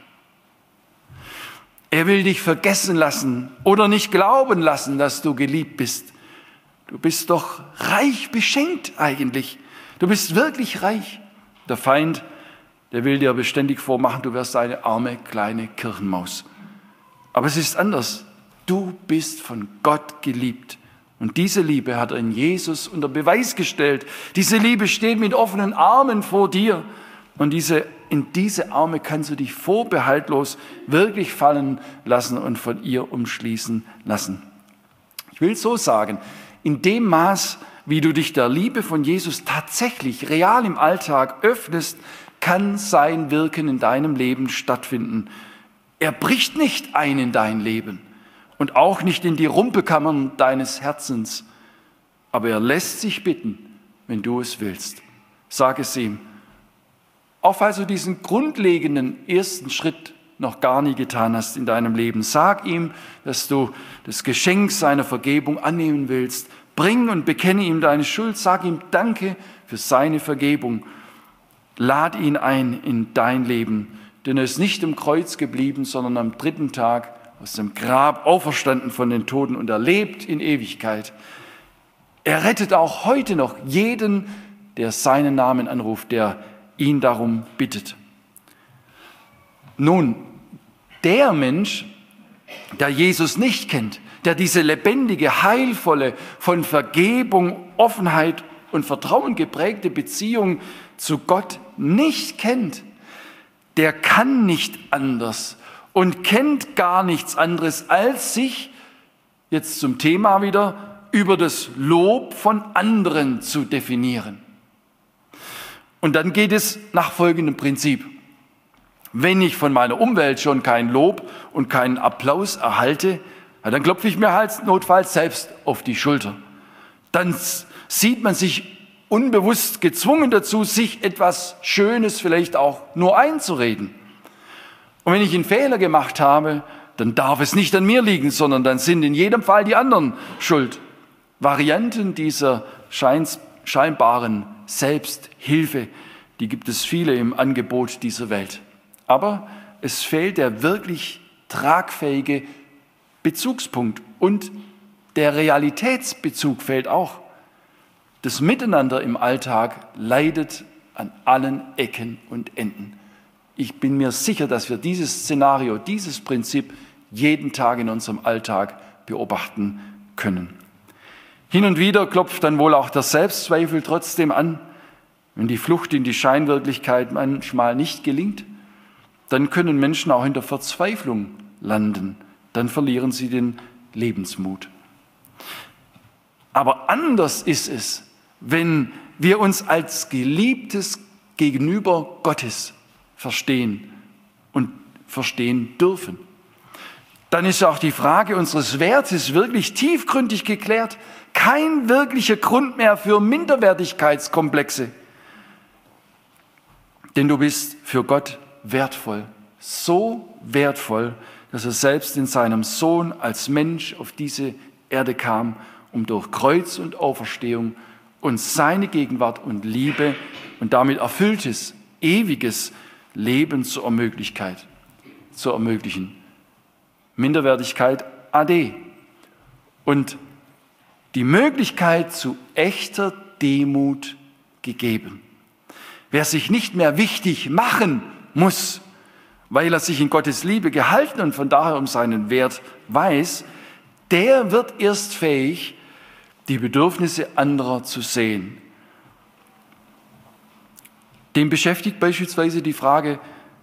Er will dich vergessen lassen oder nicht glauben lassen, dass du geliebt bist. Du bist doch reich beschenkt eigentlich. Du bist wirklich reich. Der Feind, der will dir beständig vormachen, du wärst eine arme kleine Kirchenmaus. Aber es ist anders. Du bist von Gott geliebt. Und diese Liebe hat er in Jesus unter Beweis gestellt. Diese Liebe steht mit offenen Armen vor dir. Und diese, in diese Arme kannst du dich vorbehaltlos wirklich fallen lassen und von ihr umschließen lassen. Ich will so sagen, in dem Maß, wie du dich der Liebe von Jesus tatsächlich real im Alltag öffnest, kann sein Wirken in deinem Leben stattfinden. Er bricht nicht ein in dein Leben und auch nicht in die Rumpelkammern deines Herzens, aber er lässt sich bitten, wenn du es willst. Sag es ihm. Auch falls du diesen grundlegenden ersten Schritt noch gar nie getan hast in deinem Leben, sag ihm, dass du das Geschenk seiner Vergebung annehmen willst. Bring und bekenne ihm deine Schuld, sag ihm Danke für seine Vergebung. Lad ihn ein in dein Leben, denn er ist nicht im Kreuz geblieben, sondern am dritten Tag aus dem Grab auferstanden von den Toten und er lebt in Ewigkeit. Er rettet auch heute noch jeden, der seinen Namen anruft, der ihn darum bittet. Nun, der Mensch, der Jesus nicht kennt, der diese lebendige, heilvolle, von Vergebung, Offenheit und Vertrauen geprägte Beziehung zu Gott nicht kennt, der kann nicht anders und kennt gar nichts anderes, als sich, jetzt zum Thema wieder, über das Lob von anderen zu definieren. Und dann geht es nach folgendem Prinzip. Wenn ich von meiner Umwelt schon kein Lob und keinen Applaus erhalte, dann klopfe ich mir halt notfalls selbst auf die Schulter. Dann sieht man sich unbewusst gezwungen dazu, sich etwas Schönes vielleicht auch nur einzureden. Und wenn ich einen Fehler gemacht habe, dann darf es nicht an mir liegen, sondern dann sind in jedem Fall die anderen schuld. Varianten dieser scheinbaren Selbsthilfe, die gibt es viele im Angebot dieser Welt. Aber es fehlt der wirklich tragfähige Bezugspunkt und der Realitätsbezug fehlt auch. Das Miteinander im Alltag leidet an allen Ecken und Enden. Ich bin mir sicher, dass wir dieses Szenario, dieses Prinzip jeden Tag in unserem Alltag beobachten können. Hin und wieder klopft dann wohl auch der Selbstzweifel trotzdem an. Wenn die Flucht in die Scheinwirklichkeit manchmal nicht gelingt, dann können Menschen auch in der Verzweiflung landen. dann verlieren sie den Lebensmut. Aber anders ist es, wenn wir uns als geliebtes Gegenüber Gottes verstehen und verstehen dürfen. Dann ist auch die Frage unseres Wertes wirklich tiefgründig geklärt. Kein wirklicher Grund mehr für Minderwertigkeitskomplexe. Denn du bist für Gott wertvoll, so wertvoll, dass er selbst in seinem Sohn als Mensch auf diese Erde kam, um durch Kreuz und Auferstehung uns seine Gegenwart und Liebe und damit erfülltes, ewiges Leben zu ermöglichen. Zu ermöglichen. Minderwertigkeit ade. Und die Möglichkeit zu echter Demut gegeben. Wer sich nicht mehr wichtig machen muss, weil er sich in Gottes Liebe gehalten und von daher um seinen Wert weiß, der wird erst fähig, die Bedürfnisse anderer zu sehen. Den beschäftigt beispielsweise die Frage,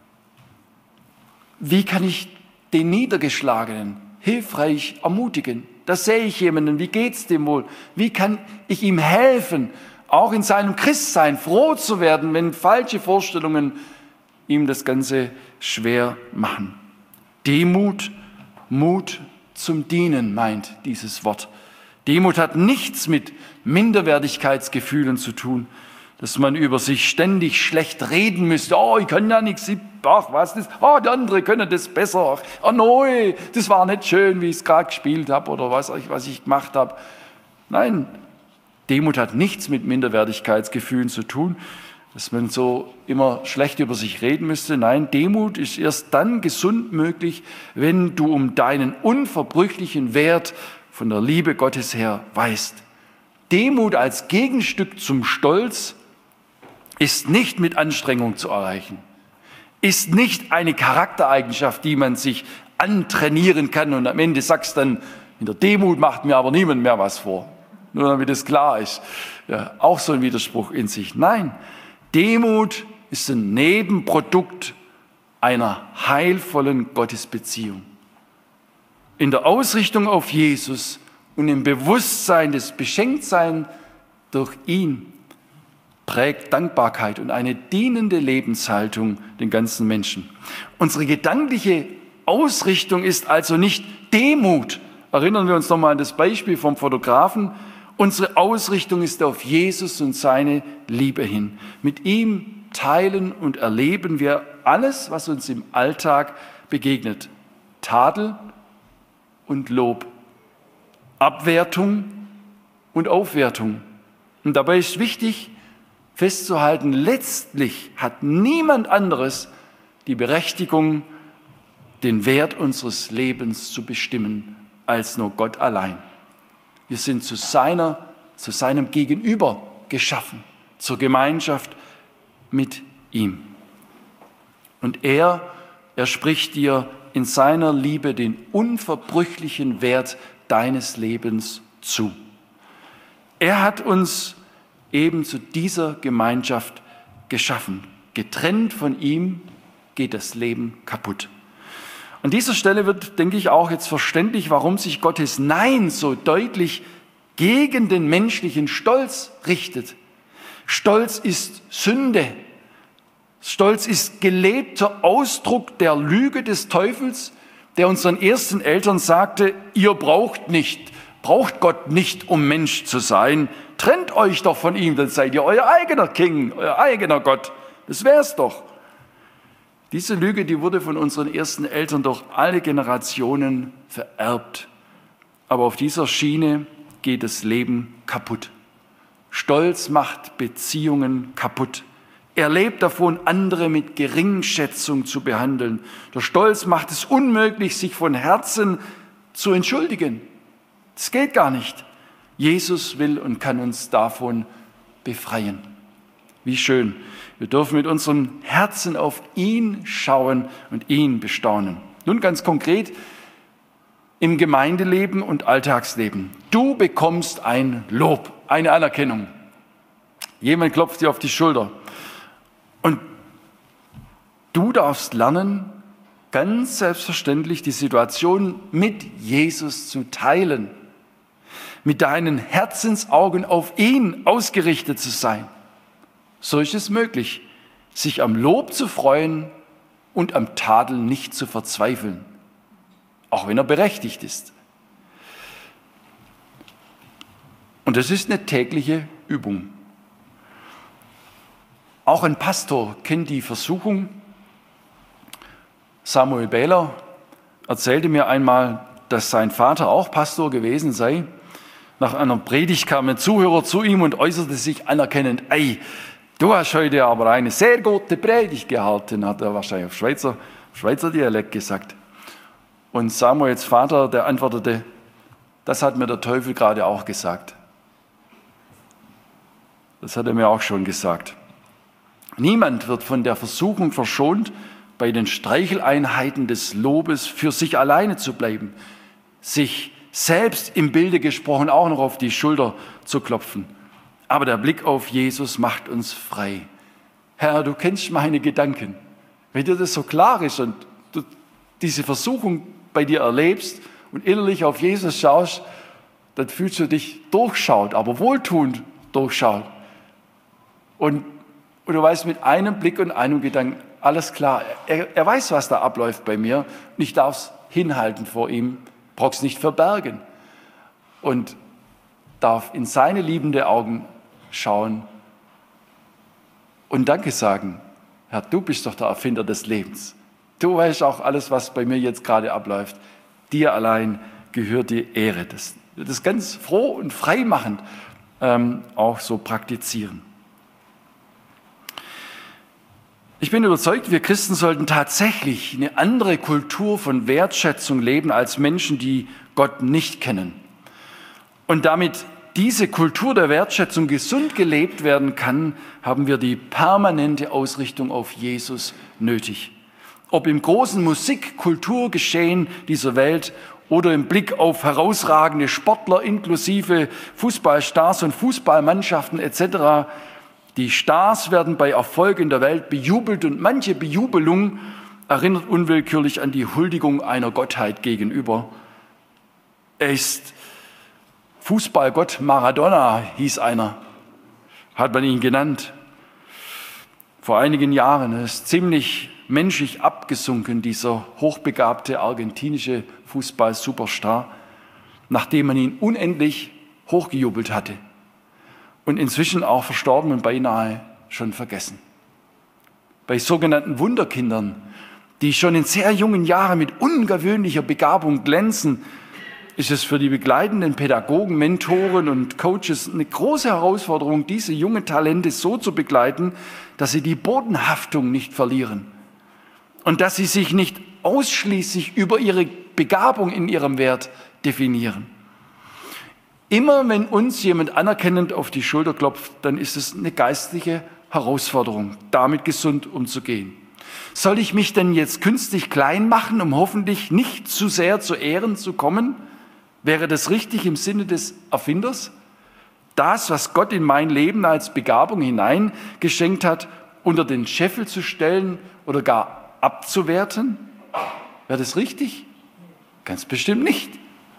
wie kann ich den Niedergeschlagenen hilfreich ermutigen? Da sehe ich jemanden, wie geht's dem wohl? Wie kann ich ihm helfen, auch in seinem Christsein froh zu werden, wenn falsche Vorstellungen ihm das Ganze schwer machen? Demut, Mut zum Dienen meint dieses Wort. Demut hat nichts mit Minderwertigkeitsgefühlen zu tun, dass man über sich ständig schlecht reden müsste. Oh, ich kann ja nichts, ach, was das? Oh, die anderen können das besser. Oh, nein, das war nicht schön, wie ich es gerade gespielt habe oder was, was ich gemacht habe. Nein, Demut hat nichts mit Minderwertigkeitsgefühlen zu tun, dass man so immer schlecht über sich reden müsste. Nein, Demut ist erst dann gesund möglich, wenn du um deinen unverbrüchlichen Wert von der Liebe Gottes her weißt. Demut als Gegenstück zum Stolz ist nicht mit Anstrengung zu erreichen, ist nicht eine Charaktereigenschaft, die man sich antrainieren kann und am Ende sagst dann, in der Demut macht mir aber niemand mehr was vor. Nur damit es klar ist. Ja, auch so ein Widerspruch in sich. Nein, Demut ist ein Nebenprodukt einer heilvollen Gottesbeziehung. In der Ausrichtung auf Jesus und im Bewusstsein des Beschenktseins durch ihn prägt Dankbarkeit und eine dienende Lebenshaltung den ganzen Menschen. Unsere gedankliche Ausrichtung ist also nicht Demut. Erinnern wir uns nochmal an das Beispiel vom Fotografen. Unsere Ausrichtung ist auf Jesus und seine Liebe hin. Mit ihm teilen und erleben wir alles, was uns im Alltag begegnet. Tadel und Lob, Abwertung und Aufwertung. Und dabei ist wichtig festzuhalten, letztlich hat niemand anderes die Berechtigung, den Wert unseres Lebens zu bestimmen, als nur Gott allein. Wir sind zu seiner, zu seinem Gegenüber geschaffen, zur Gemeinschaft mit ihm. Und er, er spricht dir in seiner Liebe den unverbrüchlichen Wert deines Lebens zu. Er hat uns eben zu dieser Gemeinschaft geschaffen. Getrennt von ihm geht das Leben kaputt. An dieser Stelle wird, denke ich, auch jetzt verständlich, warum sich Gottes Nein so deutlich gegen den menschlichen Stolz richtet. Stolz ist Sünde. Stolz ist gelebter Ausdruck der Lüge des Teufels, der unseren ersten Eltern sagte, ihr braucht nicht, braucht Gott nicht, um Mensch zu sein. Trennt euch doch von ihm, dann seid ihr euer eigener King, euer eigener Gott. Das wär's doch. Diese Lüge, die wurde von unseren ersten Eltern durch alle Generationen vererbt. Aber auf dieser Schiene geht das Leben kaputt. Stolz macht Beziehungen kaputt. Er lebt davon, andere mit Geringschätzung zu behandeln. Der Stolz macht es unmöglich, sich von Herzen zu entschuldigen. Das geht gar nicht. Jesus will und kann uns davon befreien. Wie schön. Wir dürfen mit unserem Herzen auf ihn schauen und ihn bestaunen. Nun ganz konkret im Gemeindeleben und Alltagsleben. Du bekommst ein Lob, eine Anerkennung. Jemand klopft dir auf die Schulter. Und du darfst lernen, ganz selbstverständlich die Situation mit Jesus zu teilen, mit deinen Herzensaugen auf ihn ausgerichtet zu sein. So ist es möglich, sich am Lob zu freuen und am Tadel nicht zu verzweifeln, auch wenn er berechtigt ist. Und das ist eine tägliche Übung. Auch ein Pastor kennt die Versuchung. Samuel Behler erzählte mir einmal, dass sein Vater auch Pastor gewesen sei. Nach einer Predigt kam ein Zuhörer zu ihm und äußerte sich anerkennend: Ei, du hast heute aber eine sehr gute Predigt gehalten, hat er wahrscheinlich auf Schweizer, Schweizer Dialekt gesagt. Und Samuels Vater, der antwortete: Das hat mir der Teufel gerade auch gesagt. Das hat er mir auch schon gesagt. Niemand wird von der Versuchung verschont, bei den Streicheleinheiten des Lobes für sich alleine zu bleiben, sich selbst im Bilde gesprochen auch noch auf die Schulter zu klopfen. Aber der Blick auf Jesus macht uns frei. Herr, du kennst meine Gedanken. Wenn dir das so klar ist und du diese Versuchung bei dir erlebst und innerlich auf Jesus schaust, dann fühlst du dich durchschaut, aber wohltuend durchschaut. Und, und du weißt mit einem Blick und einem Gedanken, alles klar, er, er weiß, was da abläuft bei mir und ich darf es hinhalten vor ihm, brauche es nicht verbergen und darf in seine liebende Augen schauen und Danke sagen. Herr, du bist doch der Erfinder des Lebens. Du weißt auch alles, was bei mir jetzt gerade abläuft. Dir allein gehört die Ehre. Das, das ganz froh und freimachend ähm, auch so praktizieren. Ich bin überzeugt, wir Christen sollten tatsächlich eine andere Kultur von Wertschätzung leben als Menschen, die Gott nicht kennen. Und damit diese Kultur der Wertschätzung gesund gelebt werden kann, haben wir die permanente Ausrichtung auf Jesus nötig. Ob im großen Musik-Kulturgeschehen dieser Welt oder im Blick auf herausragende Sportler inklusive Fußballstars und Fußballmannschaften et cetera. Die Stars werden bei Erfolg in der Welt bejubelt und manche Bejubelung erinnert unwillkürlich an die Huldigung einer Gottheit gegenüber. Er ist Fußballgott Maradona, hieß einer, hat man ihn genannt. Vor einigen Jahren. Er ist ziemlich menschlich abgesunken, dieser hochbegabte argentinische Fußball-Superstar, nachdem man ihn unendlich hochgejubelt hatte. Und inzwischen auch verstorben und beinahe schon vergessen. Bei sogenannten Wunderkindern, die schon in sehr jungen Jahren mit ungewöhnlicher Begabung glänzen, ist es für die begleitenden Pädagogen, Mentoren und Coaches eine große Herausforderung, diese jungen Talente so zu begleiten, dass sie die Bodenhaftung nicht verlieren und dass sie sich nicht ausschließlich über ihre Begabung in ihrem Wert definieren. Immer wenn uns jemand anerkennend auf die Schulter klopft, dann ist es eine geistliche Herausforderung, damit gesund umzugehen. Soll ich mich denn jetzt künstlich klein machen, um hoffentlich nicht zu sehr zu Ehren zu kommen? Wäre das richtig im Sinne des Erfinders? Das, was Gott in mein Leben als Begabung hineingeschenkt hat, unter den Scheffel zu stellen oder gar abzuwerten? Wäre das richtig? Ganz bestimmt nicht.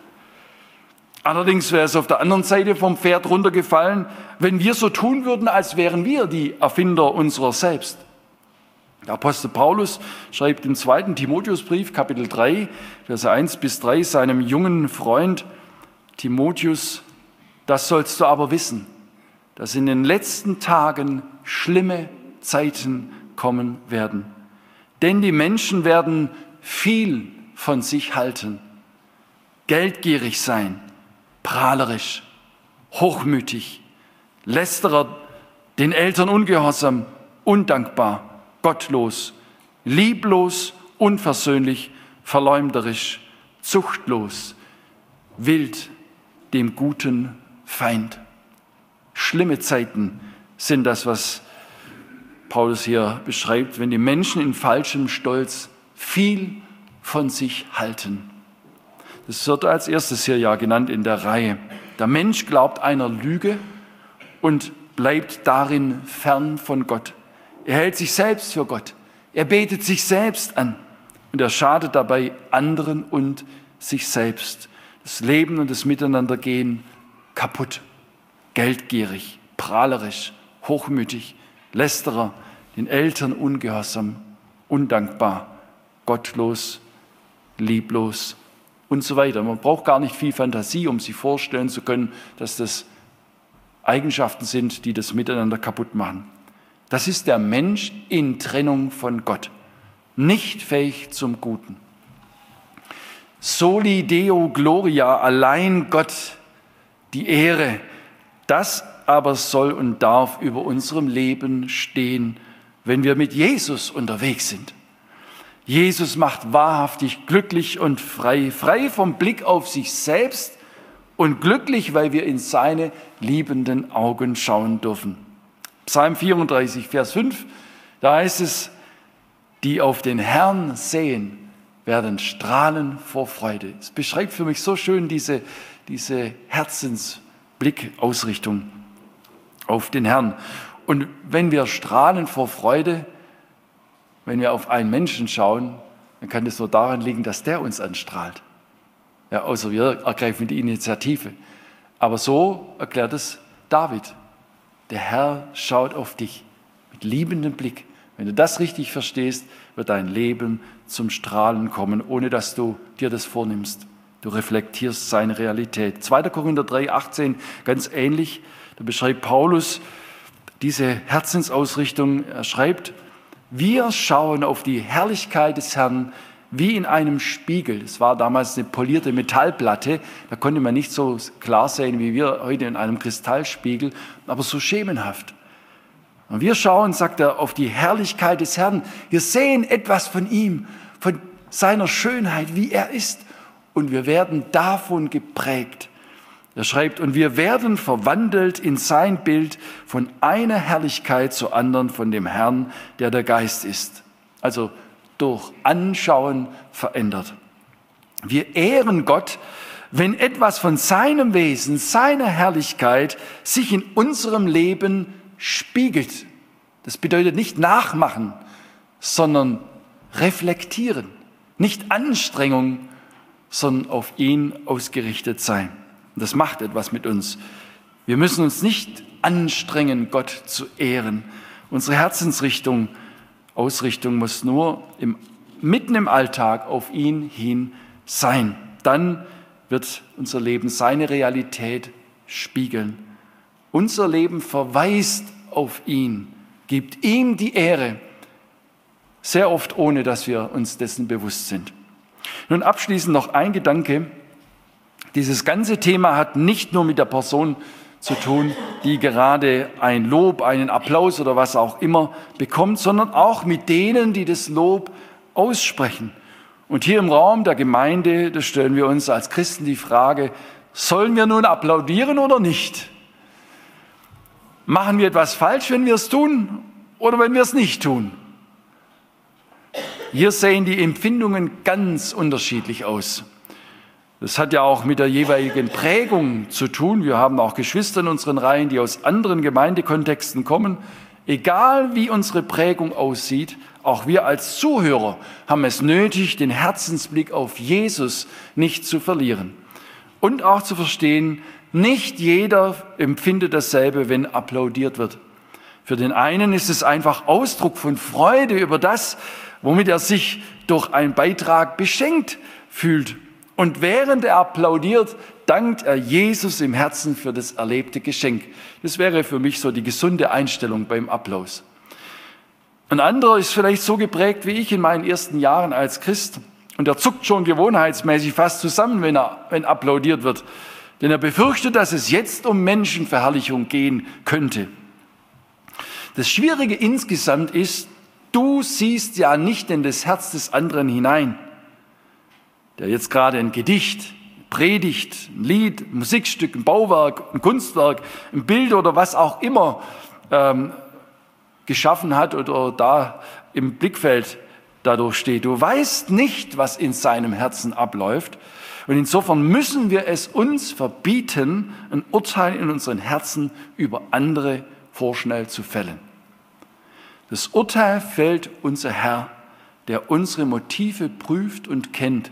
Allerdings wäre es auf der anderen Seite vom Pferd runtergefallen, wenn wir so tun würden, als wären wir die Erfinder unserer selbst. Der Apostel Paulus schreibt im zweiten Timotheusbrief, Kapitel drei, Verse eins bis drei, seinem jungen Freund Timotheus: Das sollst du aber wissen, dass in den letzten Tagen schlimme Zeiten kommen werden. Denn die Menschen werden viel von sich halten, geldgierig sein, prahlerisch, hochmütig, Lästerer, den Eltern ungehorsam, undankbar, gottlos, lieblos, unversöhnlich, verleumderisch, zuchtlos, wild, dem guten Feind. Schlimme Zeiten sind das, was Paulus hier beschreibt, wenn die Menschen in falschem Stolz viel von sich halten. Das wird als erstes hier ja genannt in der Reihe. Der Mensch glaubt einer Lüge und bleibt darin fern von Gott. Er hält sich selbst für Gott. Er betet sich selbst an. Und er schadet dabei anderen und sich selbst. Das Leben und das Miteinandergehen kaputt, geldgierig, prahlerisch, hochmütig, Lästerer, den Eltern ungehorsam, undankbar, gottlos, lieblos und so weiter. Man braucht gar nicht viel Fantasie, um sich vorstellen zu können, dass das Eigenschaften sind, die das Miteinander kaputt machen. Das ist der Mensch in Trennung von Gott, nicht fähig zum Guten. Soli Deo Gloria, allein Gott die Ehre, das aber soll und darf über unserem Leben stehen, wenn wir mit Jesus unterwegs sind. Jesus macht wahrhaftig glücklich und frei, frei vom Blick auf sich selbst und glücklich, weil wir in seine liebenden Augen schauen dürfen. Psalm vierunddreißig, Vers fünf, da heißt es, die auf den Herrn sehen, werden strahlen vor Freude. Es beschreibt für mich so schön diese, diese Herzensblickausrichtung auf den Herrn. Und wenn wir strahlen vor Freude, wenn wir auf einen Menschen schauen, dann kann es nur daran liegen, dass der uns anstrahlt. Ja, außer wir ergreifen die Initiative. Aber so erklärt es David. Der Herr schaut auf dich mit liebendem Blick. Wenn du das richtig verstehst, wird dein Leben zum Strahlen kommen, ohne dass du dir das vornimmst. Du reflektierst seine Realität. zweiter Korinther drei, achtzehn, ganz ähnlich. Da beschreibt Paulus diese Herzensausrichtung. Er schreibt, wir schauen auf die Herrlichkeit des Herrn wie in einem Spiegel. Das war damals eine polierte Metallplatte. Da konnte man nicht so klar sehen, wie wir heute in einem Kristallspiegel, aber so schemenhaft. Und wir schauen, sagt er, auf die Herrlichkeit des Herrn. Wir sehen etwas von ihm, von seiner Schönheit, wie er ist. Und wir werden davon geprägt. Er schreibt, und wir werden verwandelt in sein Bild von einer Herrlichkeit zur anderen von dem Herrn, der der Geist ist. Also durch Anschauen verändert. Wir ehren Gott, wenn etwas von seinem Wesen, seiner Herrlichkeit sich in unserem Leben spiegelt. Das bedeutet nicht nachmachen, sondern reflektieren. Nicht Anstrengung, sondern auf ihn ausgerichtet sein. Und das macht etwas mit uns. Wir müssen uns nicht anstrengen, Gott zu ehren. Unsere Herzensrichtung, Ausrichtung muss nur im, mitten im Alltag auf ihn hin sein. Dann wird unser Leben seine Realität spiegeln. Unser Leben verweist auf ihn, gibt ihm die Ehre, sehr oft ohne, dass wir uns dessen bewusst sind. Nun abschließend noch ein Gedanke. Dieses ganze Thema hat nicht nur mit der Person zu tun, die gerade ein Lob, einen Applaus oder was auch immer bekommt, sondern auch mit denen, die das Lob aussprechen. Und hier im Raum der Gemeinde, da stellen wir uns als Christen die Frage, sollen wir nun applaudieren oder nicht? Machen wir etwas falsch, wenn wir es tun oder wenn wir es nicht tun? Hier sehen die Empfindungen ganz unterschiedlich aus. Das hat ja auch mit der jeweiligen Prägung zu tun. Wir haben auch Geschwister in unseren Reihen, die aus anderen Gemeindekontexten kommen. Egal wie unsere Prägung aussieht, auch wir als Zuhörer haben es nötig, den Herzensblick auf Jesus nicht zu verlieren. Und auch zu verstehen, nicht jeder empfindet dasselbe, wenn applaudiert wird. Für den einen ist es einfach Ausdruck von Freude über das, womit er sich durch einen Beitrag beschenkt fühlt. Und während er applaudiert, dankt er Jesus im Herzen für das erlebte Geschenk. Das wäre für mich so die gesunde Einstellung beim Applaus. Ein anderer ist vielleicht so geprägt wie ich in meinen ersten Jahren als Christ. Und er zuckt schon gewohnheitsmäßig fast zusammen, wenn er, wenn applaudiert wird. Denn er befürchtet, dass es jetzt um Menschenverherrlichung gehen könnte. Das Schwierige insgesamt ist, du siehst ja nicht in das Herz des anderen hinein, der jetzt gerade ein Gedicht, Predigt, ein Lied, ein Musikstück, ein Bauwerk, ein Kunstwerk, ein Bild oder was auch immer ähm, geschaffen hat oder da im Blickfeld dadurch steht. Du weißt nicht, was in seinem Herzen abläuft. Und insofern müssen wir es uns verbieten, ein Urteil in unseren Herzen über andere vorschnell zu fällen. Das Urteil fällt unser Herr, der unsere Motive prüft und kennt.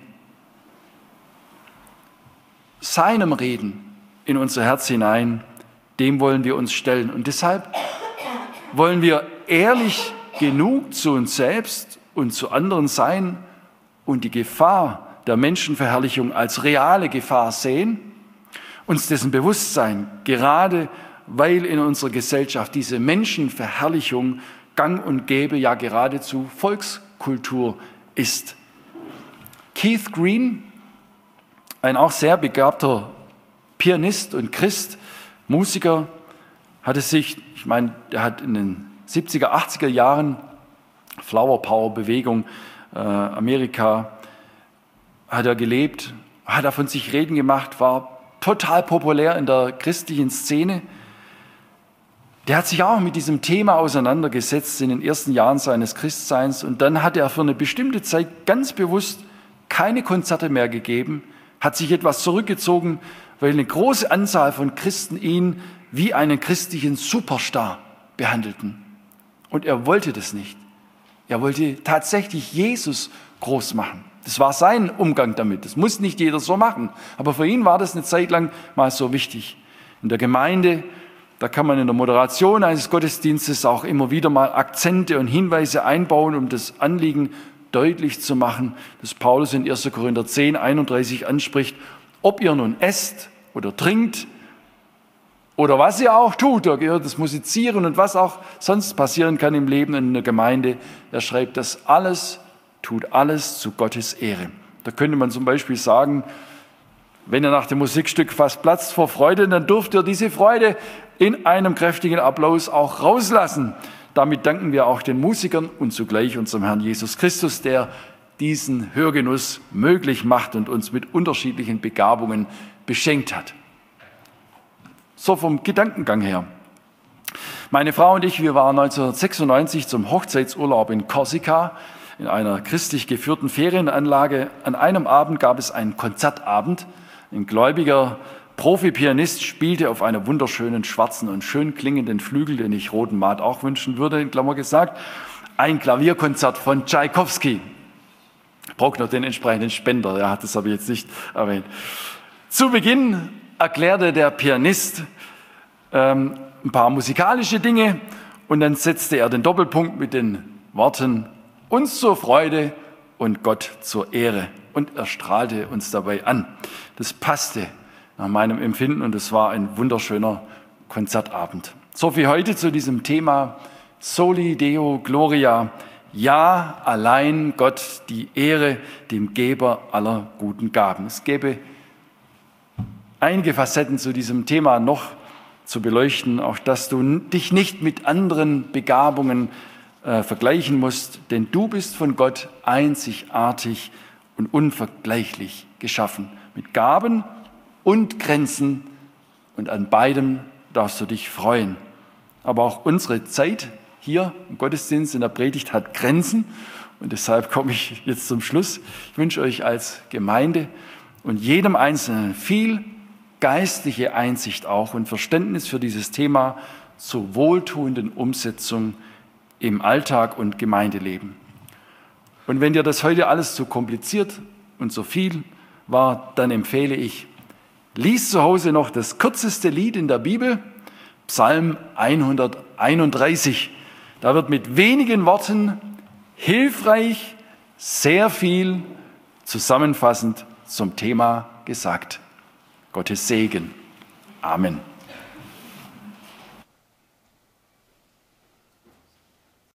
Seinem Reden in unser Herz hinein, dem wollen wir uns stellen. Und deshalb wollen wir ehrlich genug zu uns selbst und zu anderen sein und die Gefahr der Menschenverherrlichung als reale Gefahr sehen, uns dessen bewusst sein, gerade weil in unserer Gesellschaft diese Menschenverherrlichung gang und gäbe, ja geradezu Volkskultur ist. Keith Green, ein auch sehr begabter Pianist und Christ, Musiker, hatte sich, ich meine, er hat in den siebziger, achtziger Jahren Flower Power Bewegung, äh, Amerika, hat er gelebt, hat er von sich reden gemacht, war total populär in der christlichen Szene. Der hat sich auch mit diesem Thema auseinandergesetzt in den ersten Jahren seines Christseins und dann hat er für eine bestimmte Zeit ganz bewusst keine Konzerte mehr gegeben, hat sich etwas zurückgezogen, weil eine große Anzahl von Christen ihn wie einen christlichen Superstar behandelten. Und er wollte das nicht. Er wollte tatsächlich Jesus groß machen. Das war sein Umgang damit. Das muss nicht jeder so machen. Aber für ihn war das eine Zeit lang mal so wichtig. In der Gemeinde, da kann man in der Moderation eines Gottesdienstes auch immer wieder mal Akzente und Hinweise einbauen, um das Anliegen deutlich zu machen, dass Paulus in erster Korinther zehn, einunddreißig anspricht, ob ihr nun esst oder trinkt oder was ihr auch tut, da gehört das Musizieren und was auch sonst passieren kann im Leben in der Gemeinde. Er schreibt, das alles, tut alles zu Gottes Ehre. Da könnte man zum Beispiel sagen, wenn ihr nach dem Musikstück fast platzt vor Freude, dann dürft ihr diese Freude in einem kräftigen Applaus auch rauslassen. Damit danken wir auch den Musikern und zugleich unserem Herrn Jesus Christus, der diesen Hörgenuss möglich macht und uns mit unterschiedlichen Begabungen beschenkt hat. So vom Gedankengang her. Meine Frau und ich, wir waren neunzehnhundertsechsundneunzig zum Hochzeitsurlaub in Korsika in einer christlich geführten Ferienanlage. An einem Abend gab es einen Konzertabend. Ein gläubiger Profi-Pianist spielte auf einem wunderschönen schwarzen und schön klingenden Flügel, den ich Roten Maat auch wünschen würde, in Klammer gesagt, ein Klavierkonzert von Tschaikowski. Ich brauche noch den entsprechenden Spender, ja, das habe ich jetzt nicht erwähnt. Zu Beginn erklärte der Pianist ähm, ein paar musikalische Dinge und dann setzte er den Doppelpunkt mit den Worten uns zur Freude und Gott zur Ehre. Und er strahlte uns dabei an. Das passte nach meinem Empfinden und es war ein wunderschöner Konzertabend. So viel heute zu diesem Thema Soli Deo Gloria. Ja, allein Gott die Ehre, dem Geber aller guten Gaben. Es gäbe einige Facetten zu diesem Thema noch zu beleuchten, auch dass du dich nicht mit anderen Begabungen äh, vergleichen musst, denn du bist von Gott einzigartig und unvergleichlich geschaffen, mit Gaben und Grenzen und an beidem darfst du dich freuen. Aber auch unsere Zeit hier im Gottesdienst, in der Predigt hat Grenzen und deshalb komme ich jetzt zum Schluss. Ich wünsche euch als Gemeinde und jedem Einzelnen viel geistliche Einsicht auch und Verständnis für dieses Thema zur wohltuenden Umsetzung im Alltag und Gemeindeleben. Und wenn dir das heute alles zu kompliziert und zu viel war, dann empfehle ich, lies zu Hause noch das kürzeste Lied in der Bibel, Psalm hunderteinunddreißig. Da wird mit wenigen Worten hilfreich sehr viel zusammenfassend zum Thema gesagt. Gottes Segen. Amen.